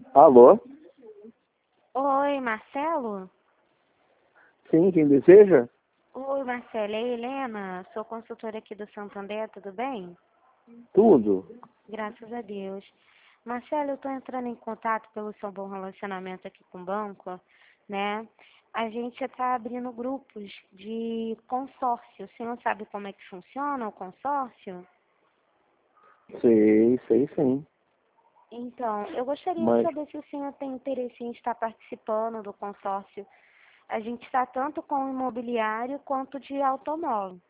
Alô? Oi, Marcelo? Sim, quem deseja? Oi, Marcelo, é a Helena, sou consultora aqui do Santander, tudo bem? Tudo. Graças a Deus. Marcelo, eu estou entrando em contato pelo seu bom relacionamento aqui com o banco, né? A gente está abrindo grupos de consórcio. O senhor sabe como é que funciona o consórcio? Sei sim. Então, eu gostaria de Mas, saber se o senhor tem interesse em estar participando do consórcio. A gente está tanto com o imobiliário quanto de automóvel.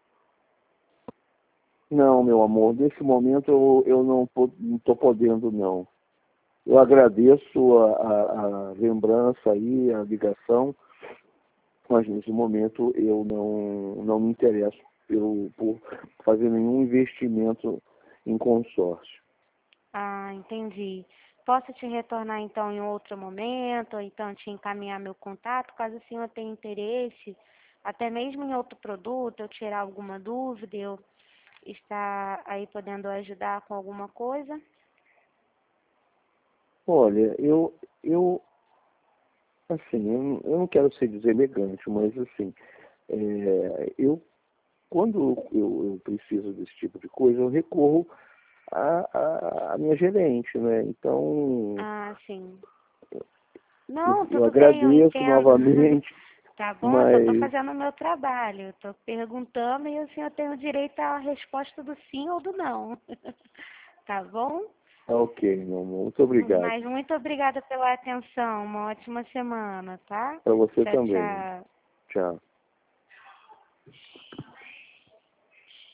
não, meu amor, nesse momento eu não estou podendo, não. Eu agradeço a lembrança aí, a ligação, mas nesse momento eu não me interesso por fazer nenhum investimento em consórcio. Ah, entendi. Posso te retornar então em outro momento, ou então te encaminhar meu contato, caso o senhor tenha interesse, até mesmo em outro produto, eu tirar alguma dúvida, eu estar aí podendo ajudar com alguma coisa? Olha, assim, eu não quero ser deselegante, mas assim, quando eu preciso desse tipo de coisa, eu recorro à minha gerente, né? Então, Ah, sim. eu, Não, eu tudo bem, eu agradeço entendo. novamente, Tá bom, eu só estou mas fazendo o meu trabalho. Estou perguntando e o senhor tem o direito à resposta do sim ou do não. Tá bom? tá ok, meu amor. Muito obrigado. Mas muito obrigada pela atenção. Uma ótima semana, tá? Para você Tchau, também. tchau. Tchau.